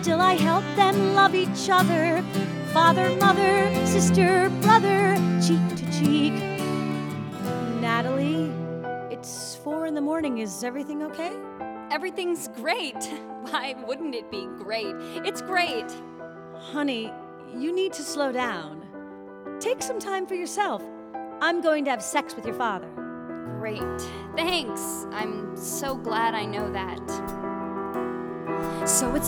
still I help them love each other. Father, mother, sister, brother, cheek to cheek. Natalie, it's 4 in the morning. Is everything okay? Everything's great. Why wouldn't it be great? It's great. Honey, you need to slow down. Take some time for yourself. I'm going to have sex with your father. Great. Thanks. I'm so glad I know that. So it's